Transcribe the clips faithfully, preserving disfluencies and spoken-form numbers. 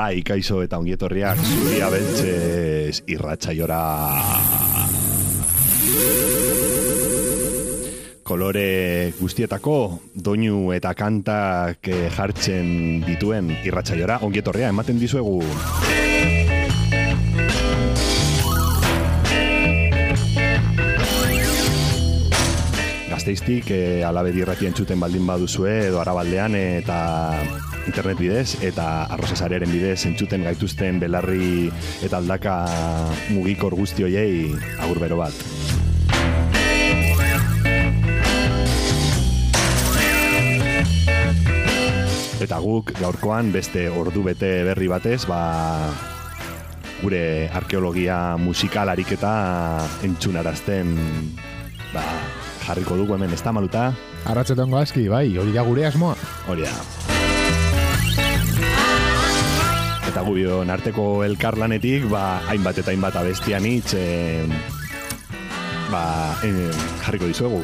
Bai, kaixo eta ongietorriak Zuria Beltzez irratsaiora. Kolore guztietako doinu eta kantak jartzen dituen irratsaiora ongietorria ematen dizuegu. Gasteiztik eh, Alabedi irratia entzuten baldin baduzue edo Arabaldean eta internet bidez eta arrozesarearen bidez entzuten gaituzten belarri eta aldaka mugikor guzti hoiei agur bero bat. Eta guk gaurkoan beste ordu bete berri batez, ba, gure arkeologia musikal ariketa entzunarazten ba, jarriko dugu hemen, ez da maluta? Arratxetongo aski, bai, hori da gure asmoa. Hori da. Eta gubion arteko elkarlanetik, ba, hainbat eta hainbat abestian hitz, eh, ba, eh, jarriko dizuegu.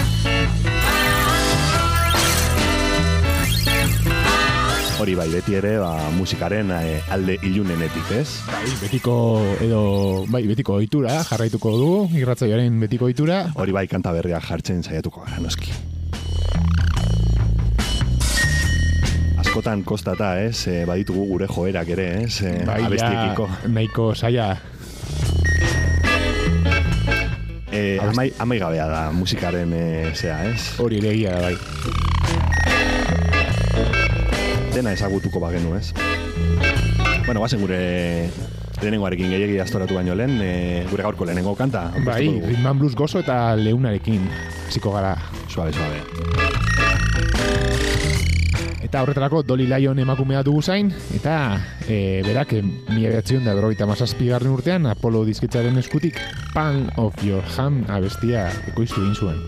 Hori bai, beti ere, ba, musikaren eh, alde ilunenetik, ez? Bai, betiko edo, bai, betiko ohitura jarraituko dugu, irratsaioaren betiko ohitura. Hori bai, kanta berriak jartzen saiatuko gara, noski. Askotan kostata, ez? E, baditugu gure joerak ere, ez? E, bai, abestiekiko. Ja, nahiko saia. E, amai, amai gabea da musikaren e, zea, ez? Hori egia da, bai. Dena ezagutuko bagenu, ez? Bueno, bazen gure lehenengoarekin gehiagi astoratu baino lehen, e, gure gaurko lehenengo kanta. Bai, Rhythm and Blues gozo eta leunarekin hasiko gara. Suave, suave. Eta horretarako Dolly Lion emakumea dugu zain, eta e, berak, mila bederatziehun eta berrogeita hamazazpigarren urtean Apollo disketxaren eskutik Palm of Your Hand abestia ekoiztu egin zuen.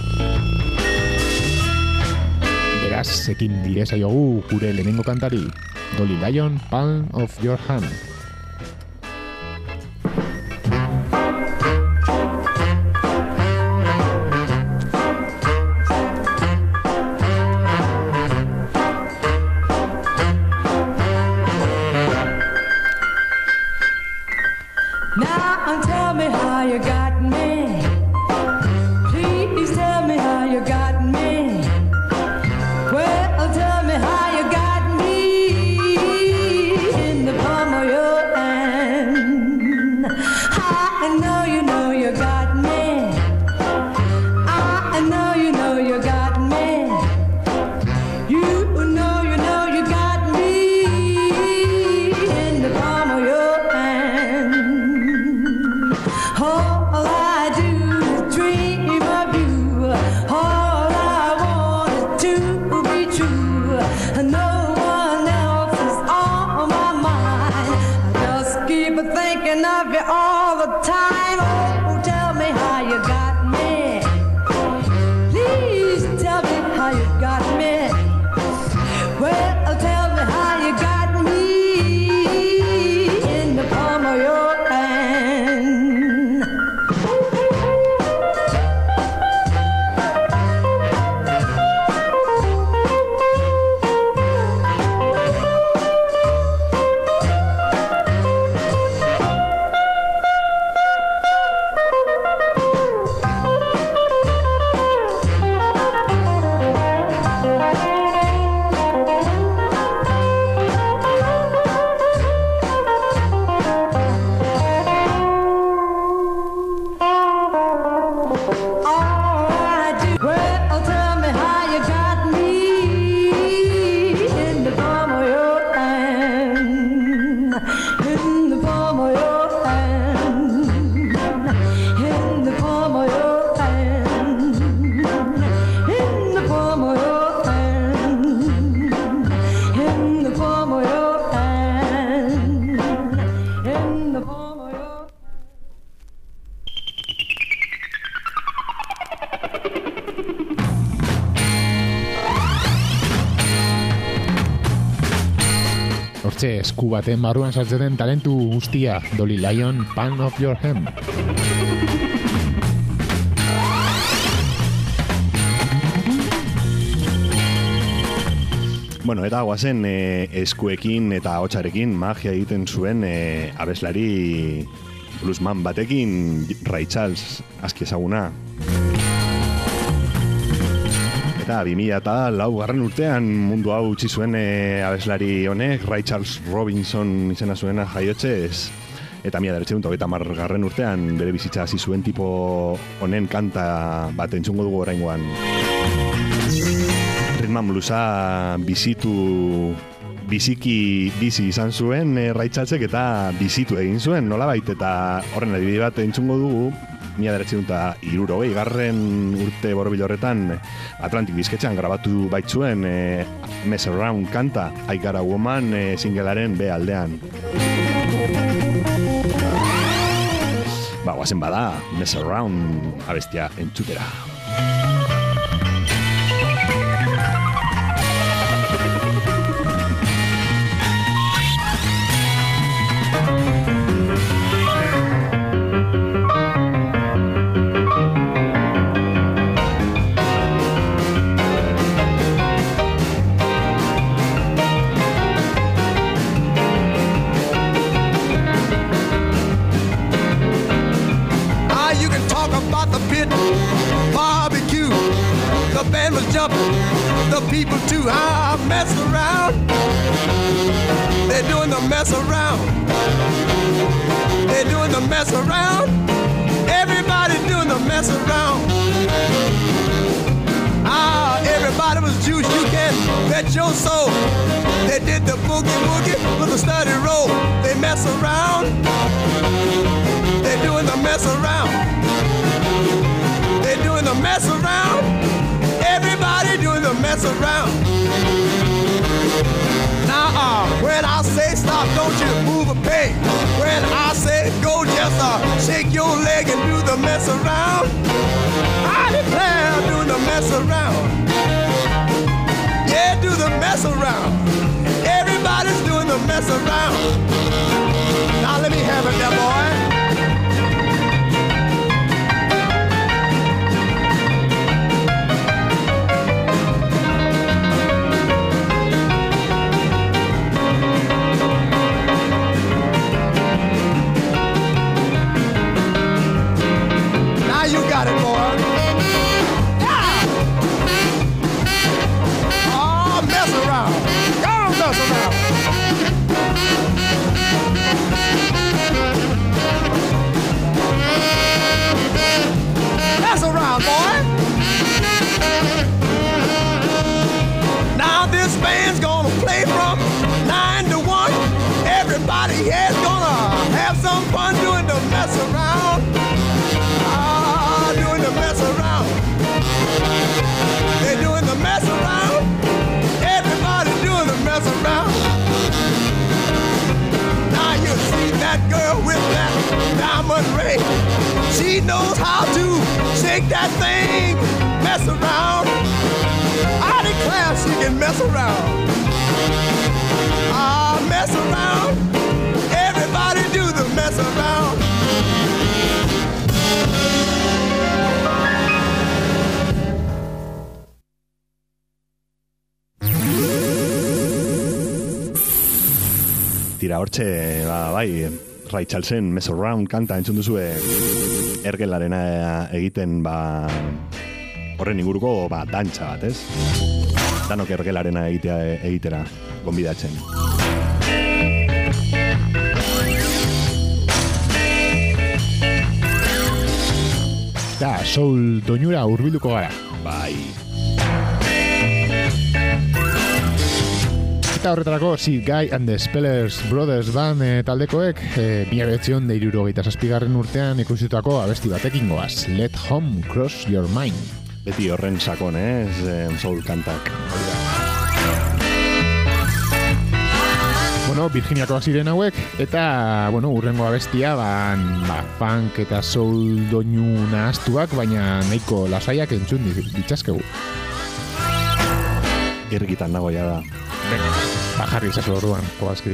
Beraz, ekin direza jogu gure lehenengo kantari, Dolly Lion, Palm of Your Hand. Now tell me how you got me. Please tell me how you got me. Well, tell me how you got me in the palm of your hand. I know you know you got me. I know you know you got me. You know you know you got me in the palm of your hand. All I do is dream of you. All I want is to be true. No one else is on my mind. I just keep thinking of you all the time. Oh, tell me how you got me. Please tell me how you got me. Well, tell me how you got me in the palm of your hand. Hortxe, esku baten barruan sartzen talentu guztia, Dolly Lion, Palm of Your Hand. Bueno, eta guazen e, eskuekin eta hotxarekin magia egiten zuen e, abeslari bluesman batekin, Ray Charles, aski ezaguna. Eta bi mila eta lau garren urtean mundu hau utzi zuen e, abeslari honek, Ray Charles Robinson izena zuena jaiotzez. Eta mila deretzeun eta garren urtean bere bizitza hasi zuen tipo honen kanta bat entzungo dugu oraingoan. Rhythm and Bluesa bizitu, biziki bizi izan zuen e, Ray Charlesek eta bizitu egin zuen nolabait, eta horren adibide bat entzungo dugu. Mila deretzeun eta hirurogei garren urte borobil horretan Atlantic disketxean grabatu baitzuen e, Mess Around kanta, I Got a Woman e, singelaren B aldean. Ba, guazen bada, Mess Around abestia entzutera. The people too high mess around. They're doing the mess around. They're doing the mess around. Everybody's doing the mess around. Ah, everybody was juiced. You can bet your soul. They did the boogie woogie with a steady roll. They mess around. They're doing the mess around. They're doing the mess around. Everybody doing the mess around. Now, uh, when I say stop, don't you move a peg. When I say go, just uh, shake your leg and do the mess around. I declare, doing the mess around. Yeah, do the mess around. Everybody's doing the mess around. Now let me have it, that boy. Got it, boy. Yeah. Oh, mess around. Go mess around. Mess around, boy. Now this band's gonna play from nine to one. Everybody here's gonna have some fun doing the mess around. Doing the mess around. They're doing the mess around. Everybody doing the mess around. Now you see that girl with that diamond ring. She knows how to shake that thing, mess around. I declare she can mess around. Ah, mess around. Everybody do the mess around. Tira hortxe, ba, bai, Ray Charlesen Mess Around kanta entzun duzue ergelarena egiten, ba, horren inguruko, ba, dantza bat, ez? Danok ergelarena egitea, egitera, gonbidatzen. Da, soul doinura hurbilduko gara. Bai. Eta horretarako, si, Guy and the Spellers Brothers band e, taldekoek, e, mila behatzion da hirurogeita zazpigarren urtean ikusitutako abesti batekin goaz. Let Home Cross Your Mind. Beti horren sakon, ez? Eh, soul kantak. Bueno, Virginiako ziren hauek, eta, bueno, urrengo abestia, ban, ba, funk eta soul doinu nahaztuak, baina nahiko lasaiak entzun ditzaskegu. Irrikitan nago ja da. Venga, bajarri izazu orduan, Kowalski.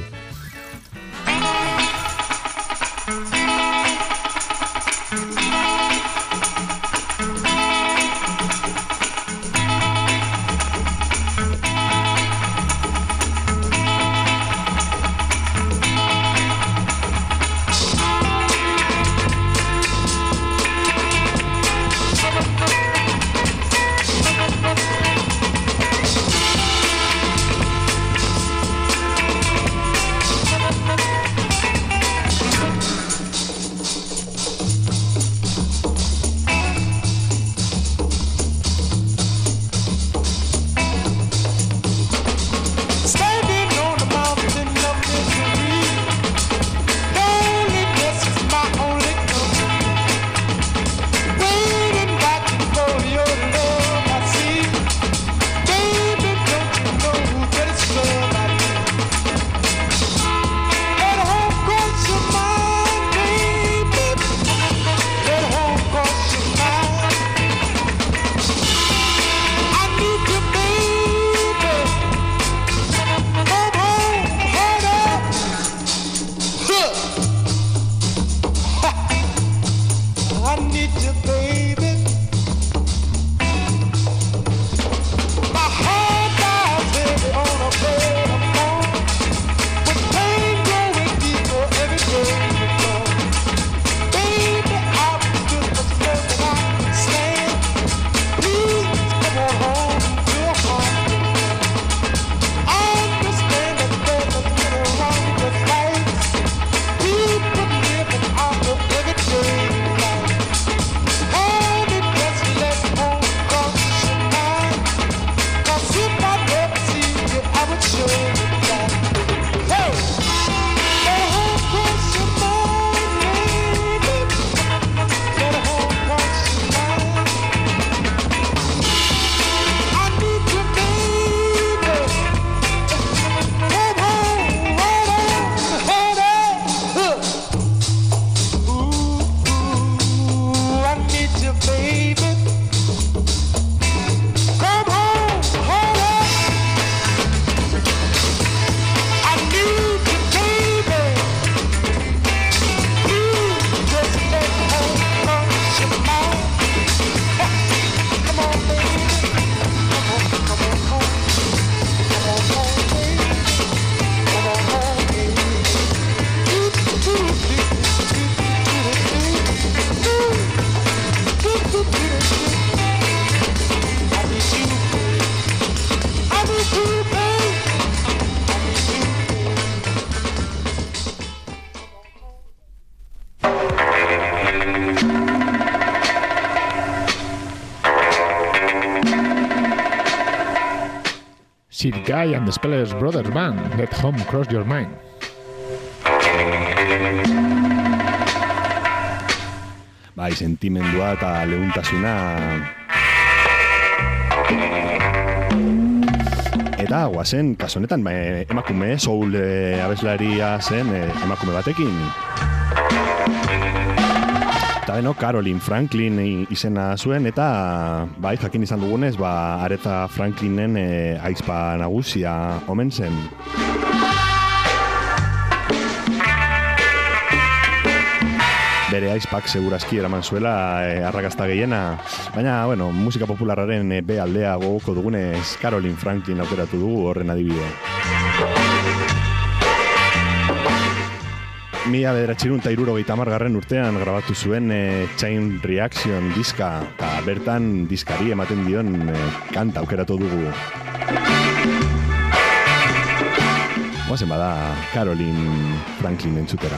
Sid Guy and the Spellers Brothers Band, Let Home Cross Your Mind. Bai, sentimendua eta leuntasuna. Eta guazen, kaso honetan, emakume, soul e, abeslaria zen e, emakume batekin. Eta beno, Caroline Franklin izena zuen, eta bai, jakin izan dugunez, ba, Aretha Franklinen e, aizpa nagusia omen zen. Bere aizpak segurazki eraman zuela e, arrakasta gehiena, baina, bueno, musika popularraren e, be aldea gogoko dugunez Caroline Franklin aukeratu dugu horren adibide. Mila bederatziehun eta hirurogeita hamargarren urtean grabatu zuen e, Chain Reaction diska, eta bertan diskari ematen dion e, kanta aukeratu dugu. Oazen bada Caroline Franklin entzutera.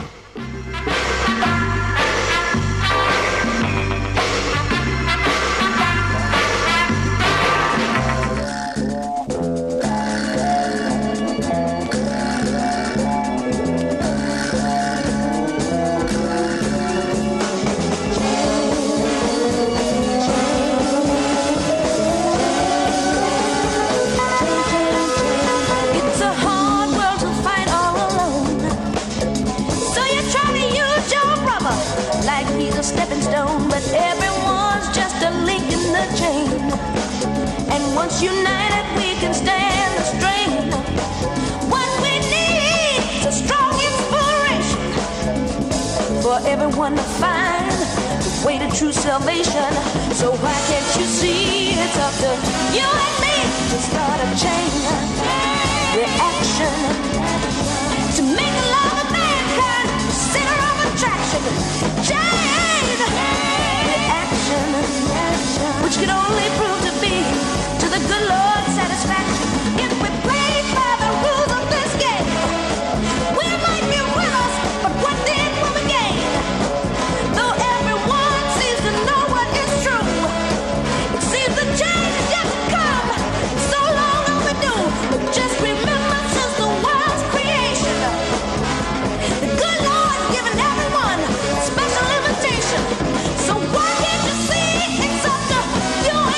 Once united, we can stand the strain. What we need is a strong inspiration for everyone to find the way to true salvation. So why can't you see it's up to you and me to start a chain reaction to make a love of mankind the center of attraction. Chain reaction, which can only prove to be to the good Lord's satisfaction. If we play by the rules of this game, we might be winners, but what did we gain? Though everyone seems to know what is true, it seems the change is yet to come. So long overdue, but just remember since the world's creation, the good Lord's given everyone a special invitation. So why can't you see it's up to you?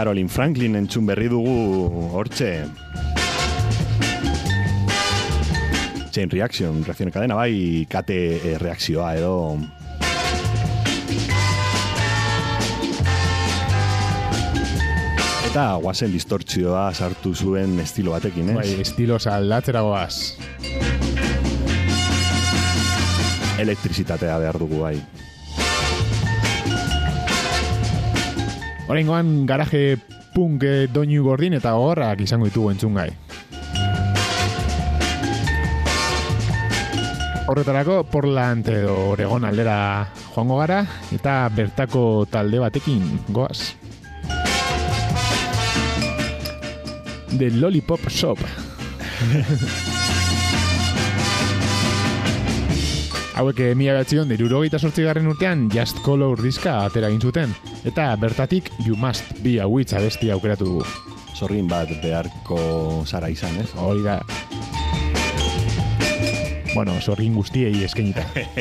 Carolyn Franklin entzun berri dugu hortxe. Chain Reaction, reakzio kadena, bai, kate eh, reakzioa edo... Eta guazen distortzioa sartu zuen estilo batekin, ez? Bai, estilo aldatzera goaz. Elektrizitatea behar dugu, bai. Oraingoan garaje punk eh, doinu gordin eta gogorrak izango ditugu entzungai. Horretarako Portland edo Oregon aldera joango gara eta bertako talde batekin goaz. The Lollipop Shop. Hauek mila behatzion hirurogeita zortzigarren urtean Just Color diska atera egin zuten, eta bertatik You Must Be a Witch abestia aukeratu dugu. Zorrin bat beharko zara izan, ez? Hori da. Bueno, zorrin guztiei eskainita.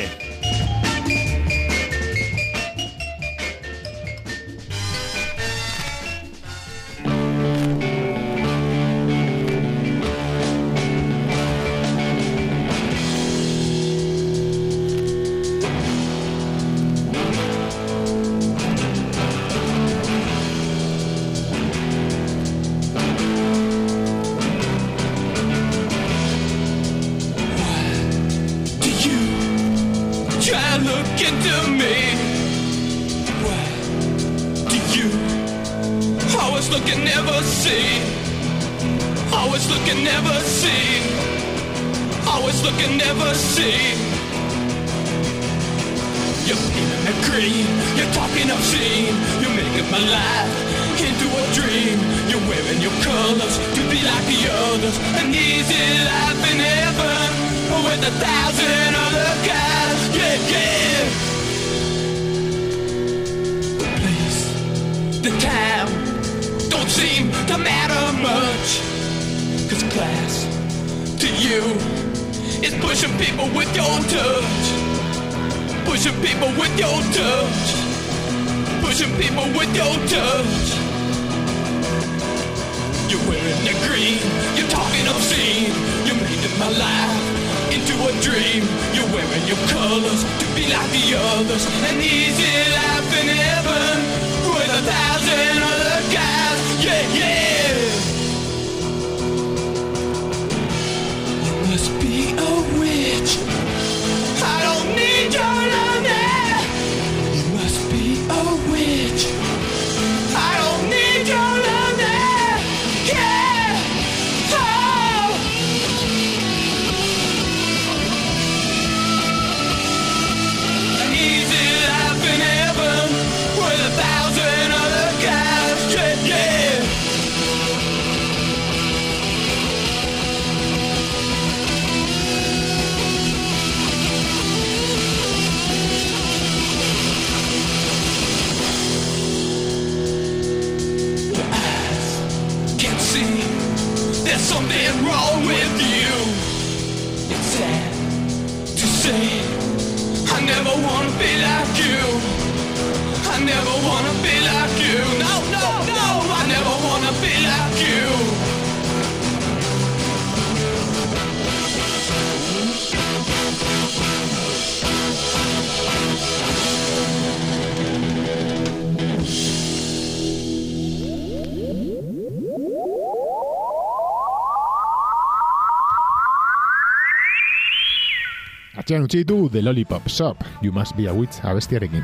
Atxean utzi ditu The Lollipop Shop, You Must Be a Witch abestiarekin.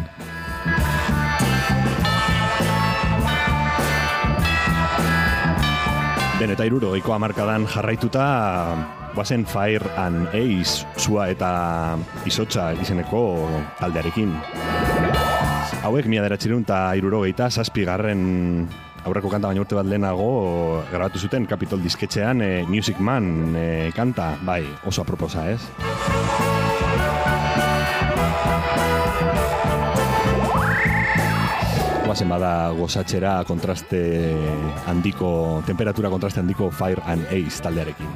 Ben eta hirurogeiko hamarkadan jarraituta guazen Fire and Ace sua eta izotza izeneko taldearekin. Hauek mila bederatziehun eta hirurogeita zazpigarren aurreko kanta baina urte bat lehenago grabatu zuten Capitol disketxean e, Music Man e, kanta, bai, oso aproposa, ez? Guazen bada gozatzera kontraste handiko, temperatura kontraste handiko Fire and Ace taldearekin.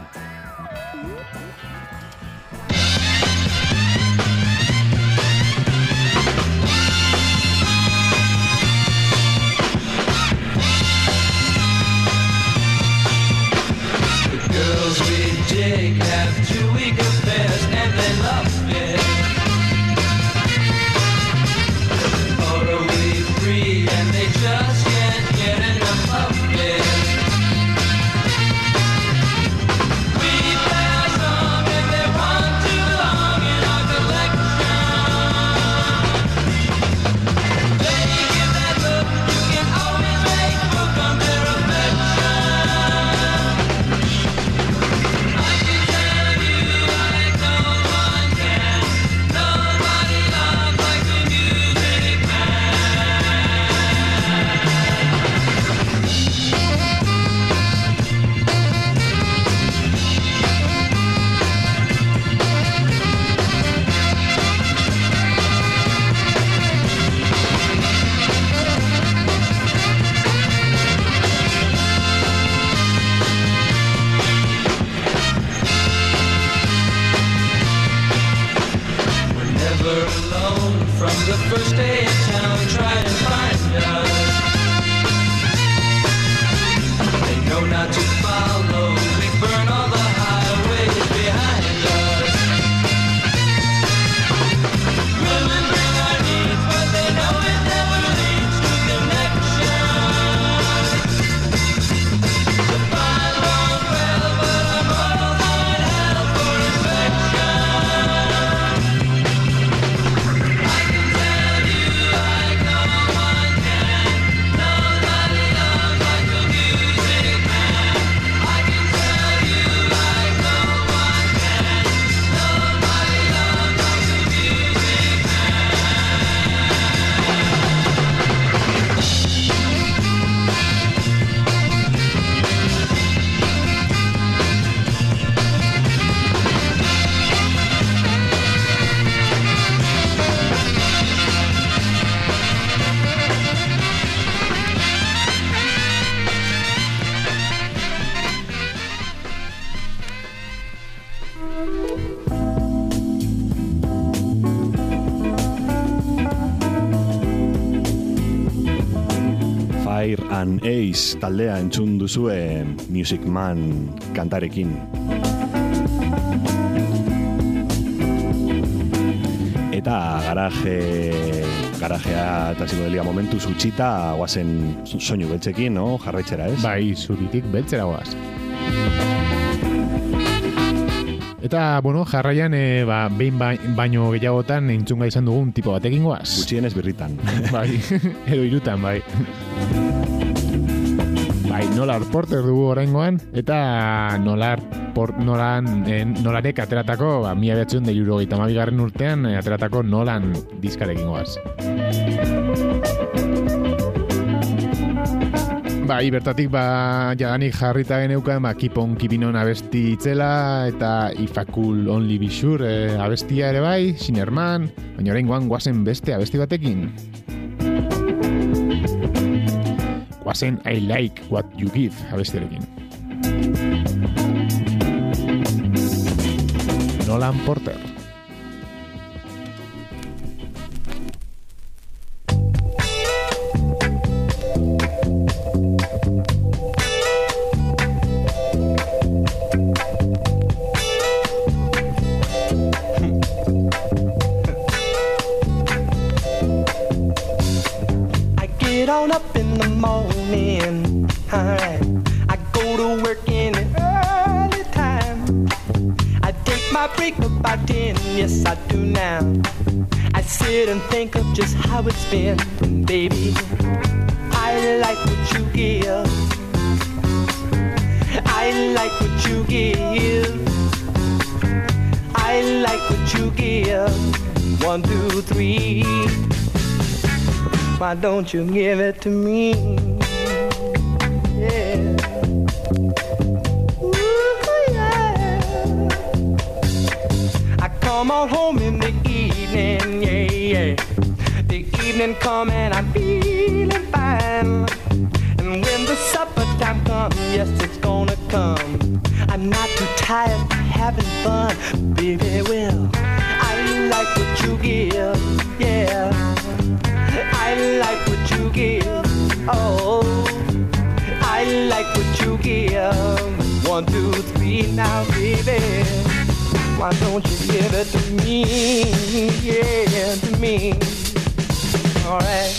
Fire and Ace taldea entzun duzue Music Man kantarekin. Eta garaje garajea eta psikodelia momentu zutxita guazen soinu beltzekin, no? Jarraitzera, ez? Bai, zuritik beltzera guaz. Eta, bueno, jarraian, e, ba, behin baino gehiagotan entzunga izan dugun tipo batekin goaz. Gutxienez birritan. Bai, edo irutan, bai. Bai, Nolar Porter dugu oraingoan, eta Nolar por, Nolan, eh, Nolarek ateratako, ba, mila behatzen da hirurogeita hamabigarren urtean, eh, ateratako Nolan diskarekin goaz. Bai, bertatik ba, jadanik jarrita geneukan, ba, Keep on Keeping on abesti itzela, eta If I Could Only Be Sure eh, abestia ere bai, Sinerman, baina oraingoan guazen beste abesti batekin. Guazen I Like What You Give abestiarekin. Nolan Porter. Up in the morning, alright. I go to work in the early time. I take my break about ten, yes I do now. I sit and think of just how it's been, and baby, I like what you give. I like what you give. I like what you give. One, two, three. Why don't you give it to me? Yeah. Ooh, yeah. I come on home in the evening, yeah, yeah. The evening come and I'm feeling fine. And when the supper time comes, yes, it's gonna come. I'm not too tired of having fun, baby, well, I like what you give, yeah. I like what you give, oh, I like what you give. One, two, three, now, baby, why don't you give it to me, yeah, to me, all right.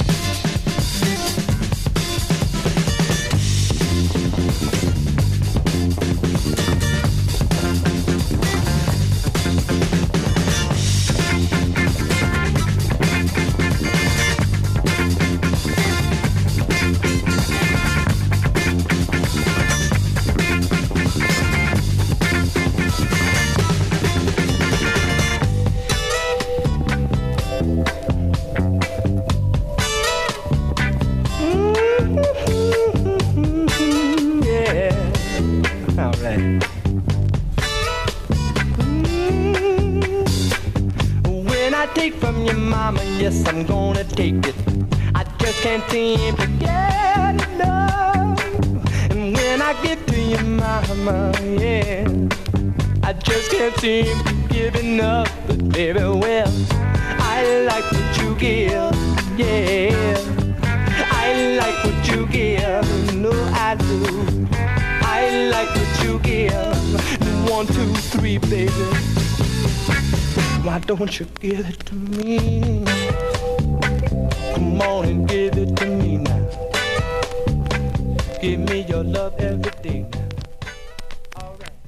Yes, I'm gonna take it. I just can't seem to get enough. And when I get to your mama, yeah, I just can't seem to give enough. But baby, well, I like what you give, yeah. I like what you give, no I do. I like what you give. One, two, three, baby. Why don't you give it to me? Come on and give it to me now. Give me your love every day now. All right.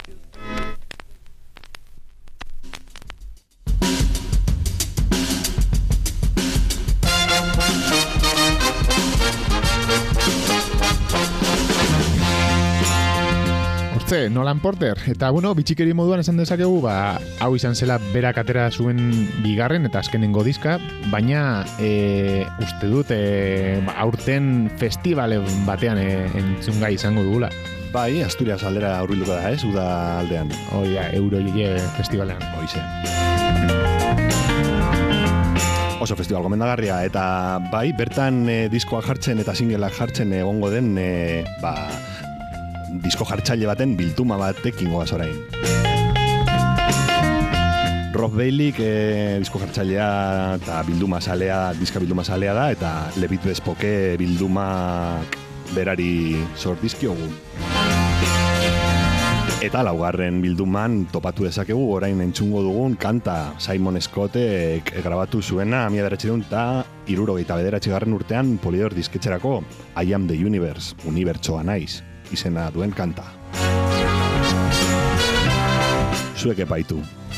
Hortze, Nolan Porter. Eta, bueno, bitxikeri moduan esan dezakegu, ba, hau izan zela berak atera zuen bigarren eta azkenengo diska, baina e, uste dut e, ba, aurten festivale batean e, entzungai izango dugula. Bai, Asturias aldera hurbilduko da, ez? Uda aldean. Oia, Eurolige festivalean. Hoize. Oso festival gomendagarria, eta bai, bertan e, diskoak jartzen eta singleak jartzen egongo den, e, ba, disko jartzaile baten bilduma batekin goaz orain. Rob Bailey, e, disko jartzailea eta bilduma salea, diska bilduma salea da, eta Levit Bespoke bildumak berari sort dizkiogu. Eta laugarren bilduman topatu dezakegu orain entzungo dugun kanta Simon Scottek grabatu zuena mila bederatziehun eta hirurogeita bederatzigarren urtean Polydor disketxerako I Am the Universe, unibertsoa naiz, izena duen kanta. Zuek epaitu.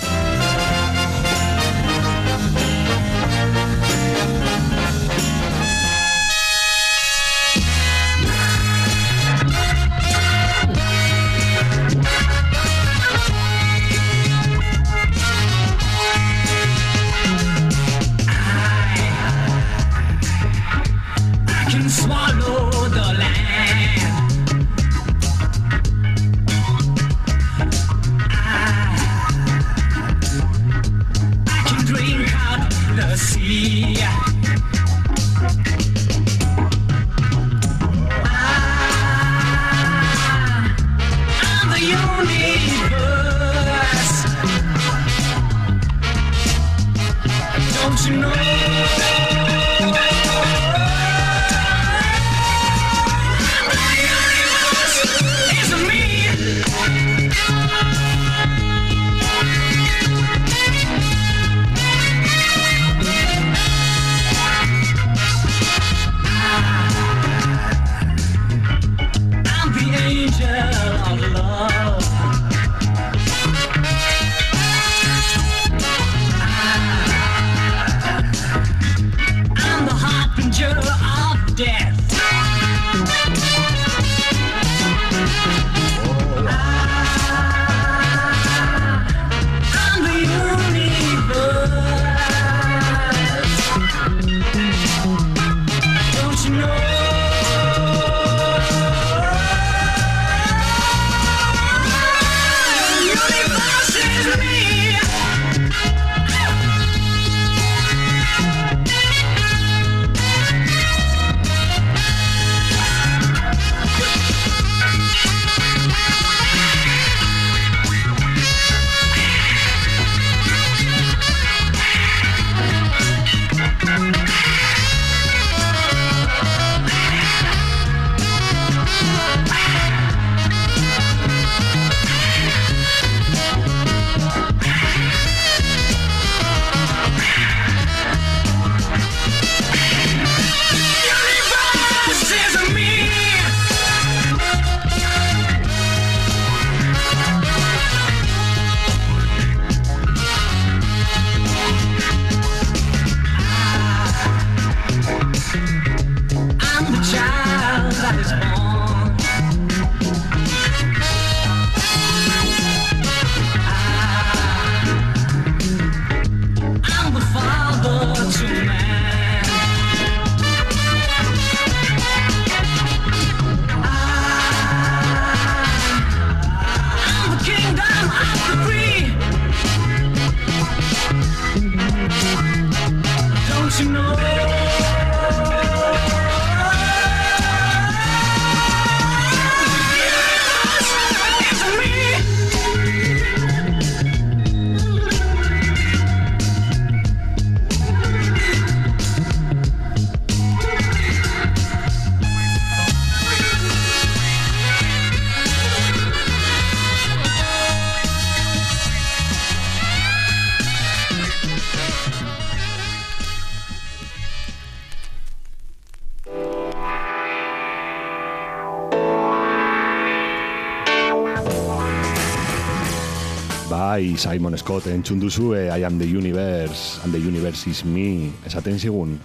Bai, Simon Scott entzun duzu, eh, I am the universe, and the universe is me, esaten zigun.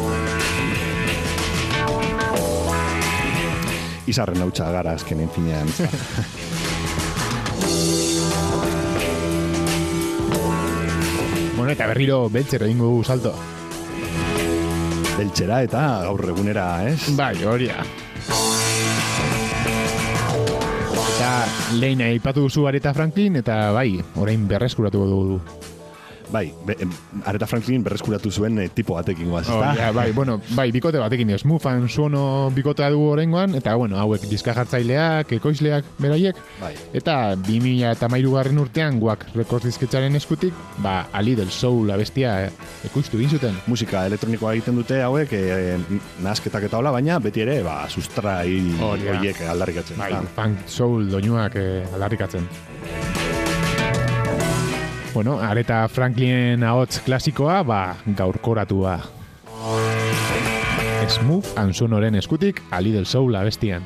Izarren hautsa gara azkenen finean. Bueno, eta berriro beltzer egingo dugu salto. Beltzera eta gaur egunera, ez? Bai, horia. Eta lehen aipatu duzu Aretha Franklin, eta bai, orain berreskuratuko dugu. bai, be, em, Aretha Franklin berreskuratu zuen eh, tipo batekin guaz, Oh, ezta? ja, bai, bueno, bai, bikote batekin, Smooth and Suono bikotea dugu oraingoan, eta, bueno, hauek diska jartzaileak, ekoizleak, beraiek, Bai. eta bi mila hamairu garren urtean guak Records disketxaren eskutik, ba, A Little Soul abestia eh, ekoiztu egin zuten. Musika elektronikoa egiten dute hauek, e, nahasketak eta hola, baina beti ere, ba, sustrai Hori da. horiek aldarrikatzen. Bai, ezta? funk soul doinuak eh, aldarrikatzen. Bueno, Aretha Franklinen ahots klasikoa, ba, gaurkoratua. Smooth and Suonoren eskutik, A Little Soul abestian.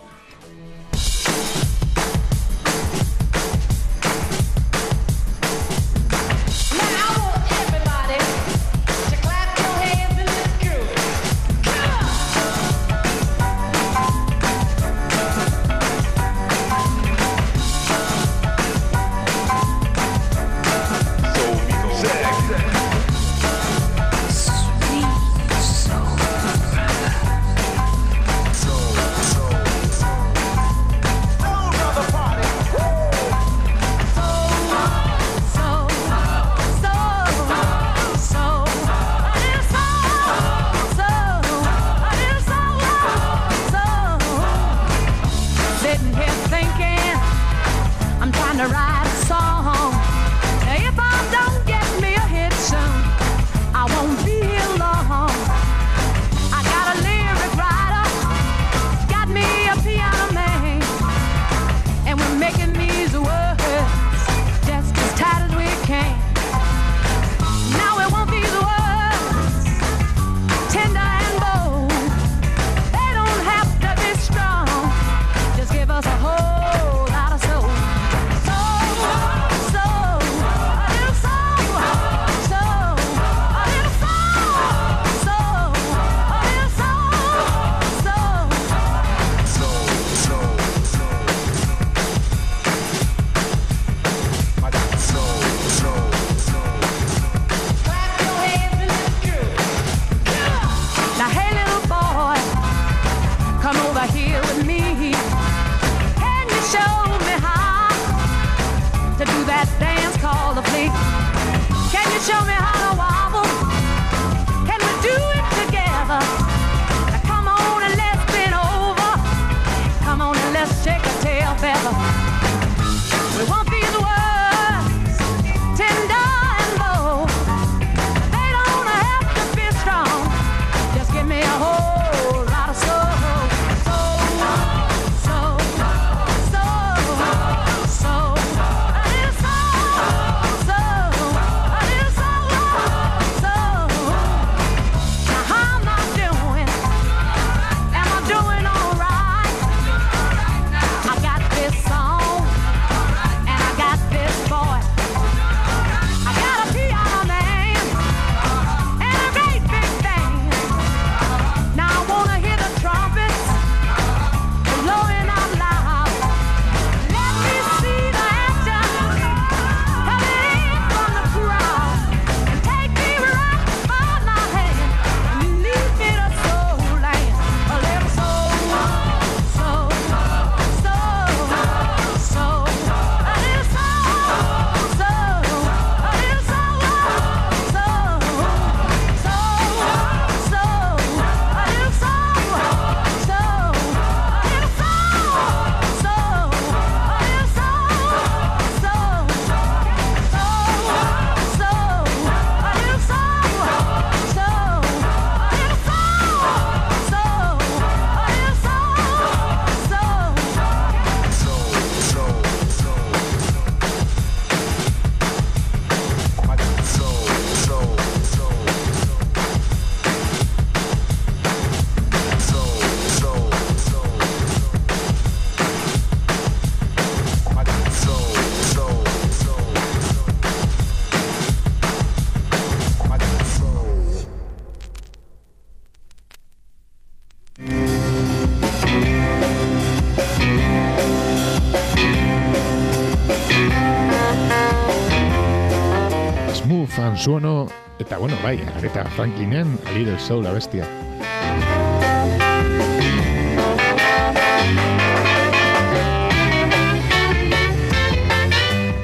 Smooth and Suono, eta bueno, bai, Aretha Franklinen A Little Soul abestia.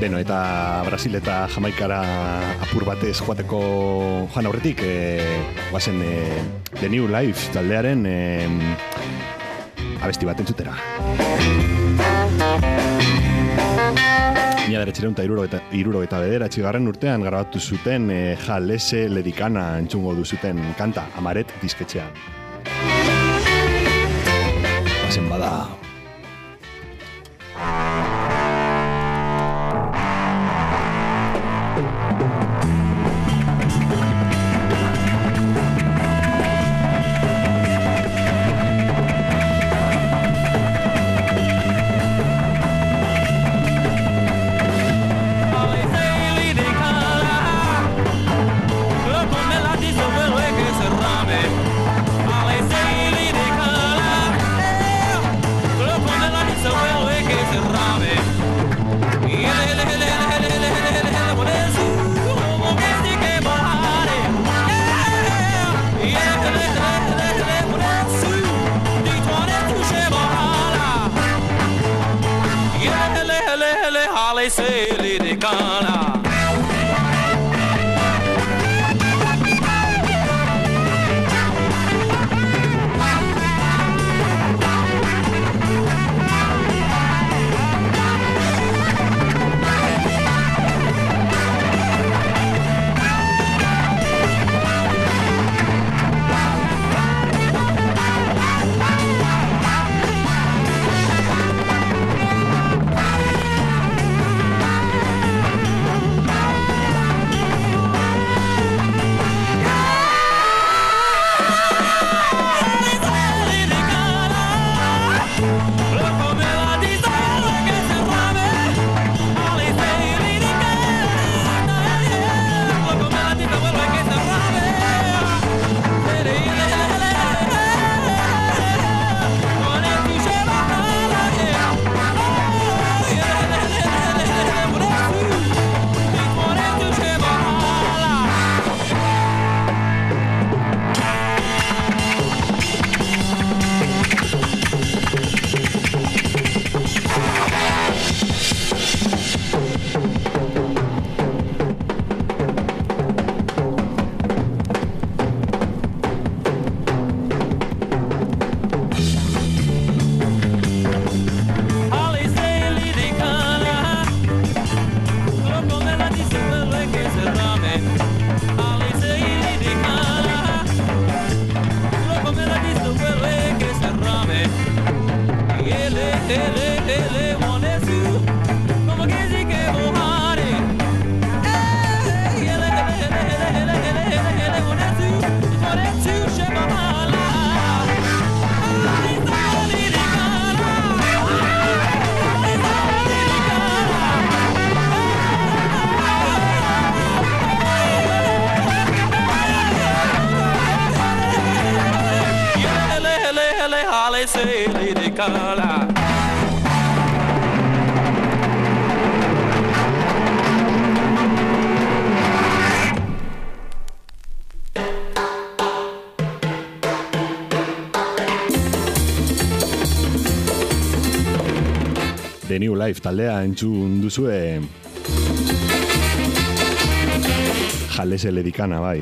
Beno, eta Brasil eta Jamaikara apur batez joateko joan aurretik, e, guazen e, The New Life taldearen e, abesti bat entzutera. Mila deretzireun eta iruro eta, iruro eta bederatzigarren urtean grabatu zuten e, Jalese Ledikana entzungo duzuten kanta, Amaret disketxean. Bazen bada... The New Life taldea entzun duzue Jalese Ledikana, bai.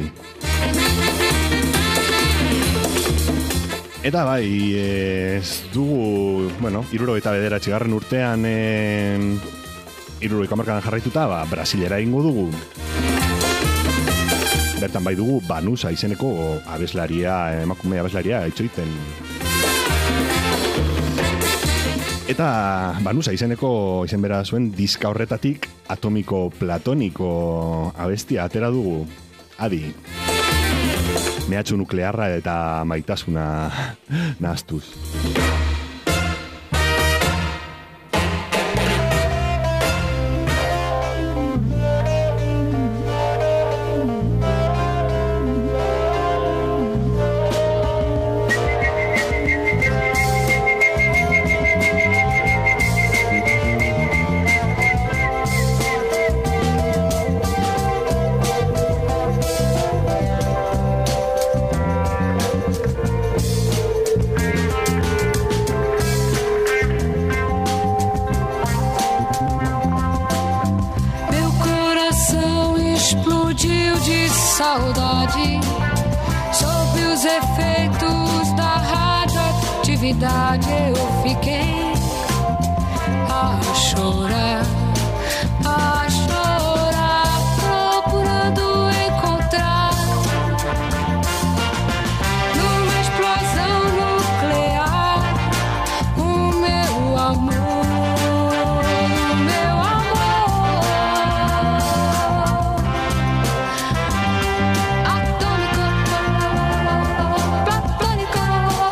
Eta bai, ez dugu, bueno, iruro eta bederatzigarren urtean e, iruro ikamarkadan jarraituta, ba, Brasilera ingo dugu. Bertan bai dugu Banusa izeneko abeslaria, emakume abeslaria itxoiten. Eta Banusa izeneko izen bera zuen diska horretatik Atomiko Platoniko abestia atera dugu. Adi, mehatxu nuklearra eta maitasuna nahaztuz. explodiu de saudade sob os efeitos da radioatividade. Eu fiquei a chorar, a chorar, procurando encontrar numa explosão nuclear o meu amor, o meu amor atômico, platônico,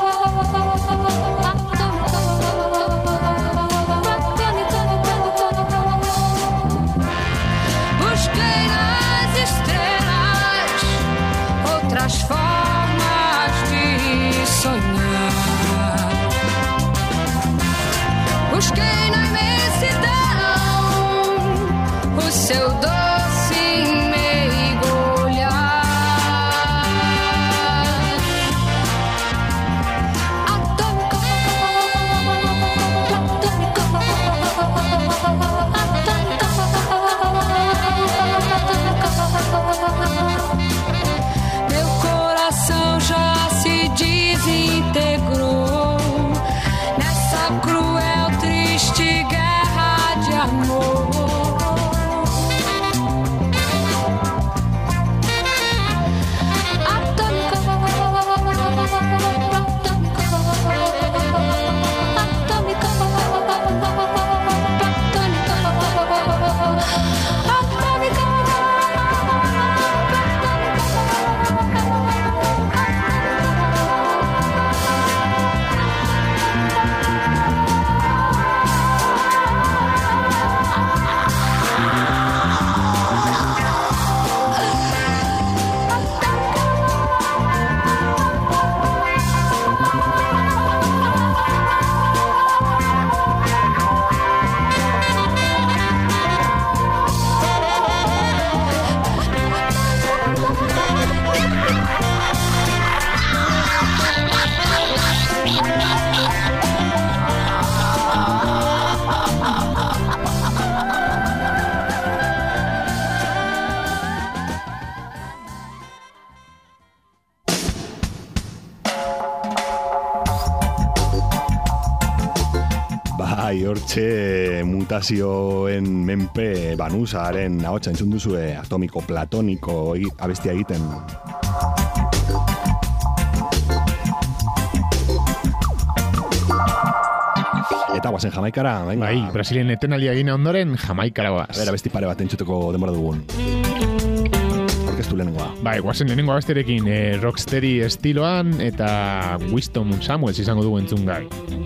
busquei nas estrelas outras formas de sonhar. Busquei na imensidão o seu doce e meigo olhar. Atômico, meu coração já se desintegrou nessa cruel, triste guerra de amor. Bai, hortxe mutazioen menpe Banusaren ahotsa entzun duzue atomiko platoniko egi- abestia egiten. Eta guazen Jamaikara, venga. Bai, Brasilen etenaldia egin ondoren Jamaikara A goaz. ber, abesti pare bat entzuteko denbora dugun. Orkestu lehenengoa. Bai, guazen lehenengo abesterekin eh, rocksteady estiloan eta Winston Samuels izango dugu entzun gai.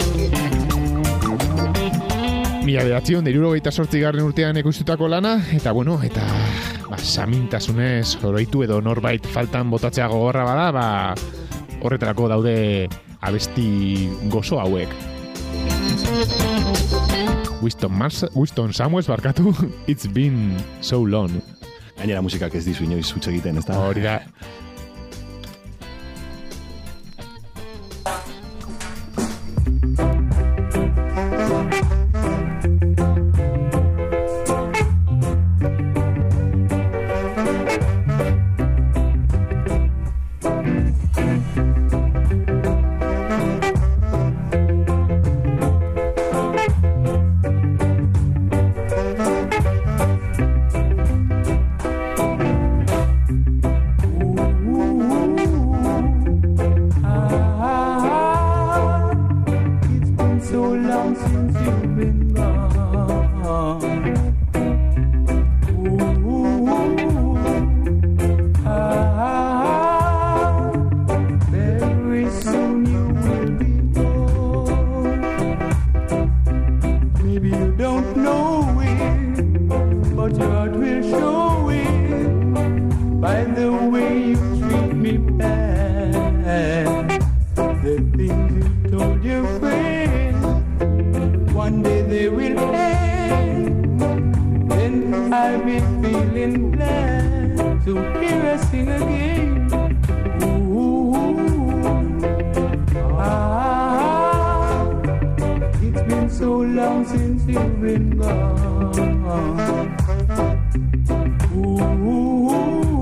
Mila bederatziehun eta hirurogeita zortzigarren urtean ekoiztutako lana, eta bueno, eta ba, samintasunez oroitu edo norbait faltan botatzea gogorra bada, ba, horretarako daude abesti gozo hauek. Winston, Mars, Winston Samuels barkatu, It's Been So Long. Gainera musikak ez dizu inoiz huts egiten, ez da? Hori da. Ooh,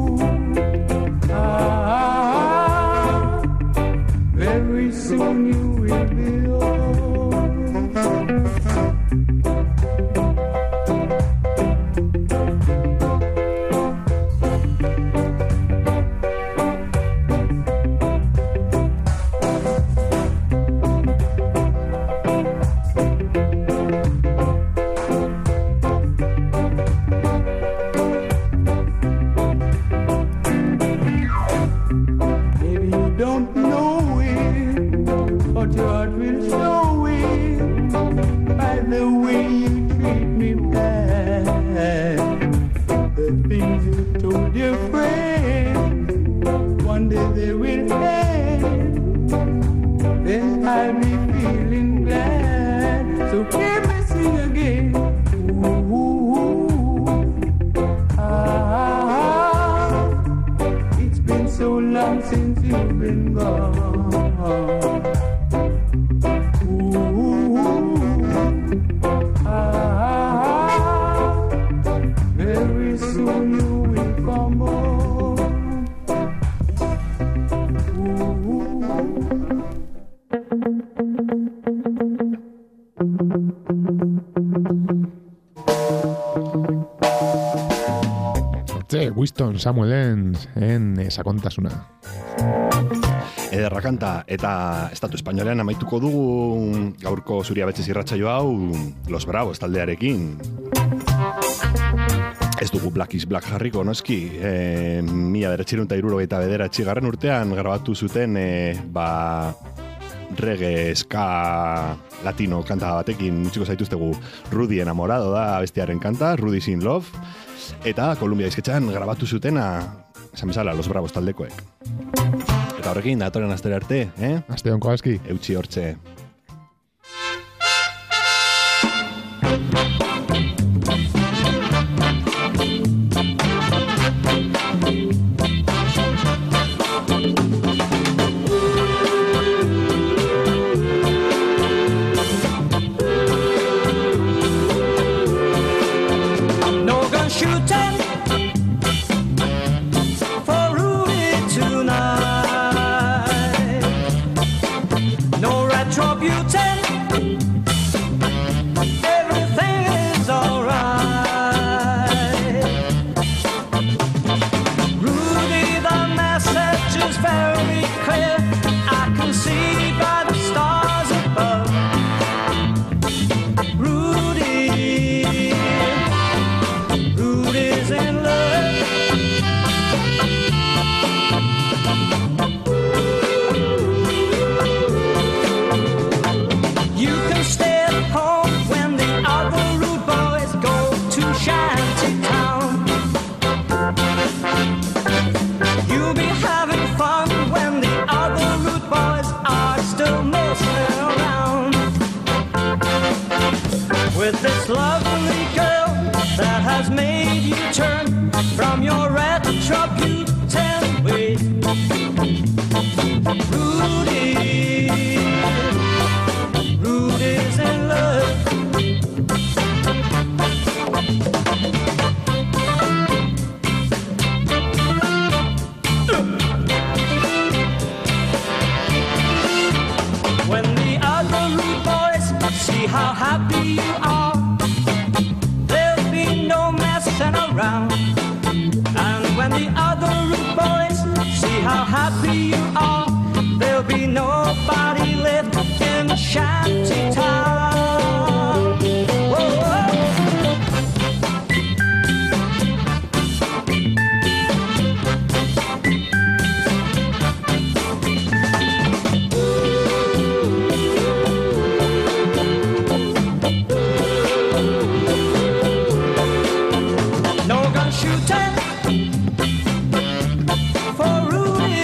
long since you've been gone. Ooh, ah, very soon you will come home. Ooh. Hortze, Winston Samuelen en sakontasuna. Ederra kanta, eta estatu espainolean amaituko dugu gaurko zuria betxez irratsaio hau Los Bravos taldearekin. Ez dugu Black is Black jarriko, noski, e, mila beratxirun eta irurogeita bederatzi garren urtean grabatu zuten e, ba, reggae, ska, latino kanta batekin utxiko zaituztegu Rudy Enamorado da bestiaren kanta, Rudy's in Love, eta Columbia disketxean grabatu zutena, esan bezala, Los Bravos taldekoek. Eta horrekin, datoren astere arte, eh? Aste honko aski. Eutxi hortxe.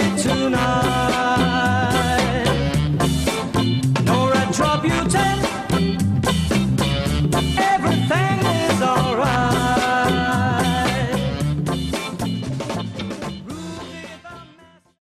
No retribution.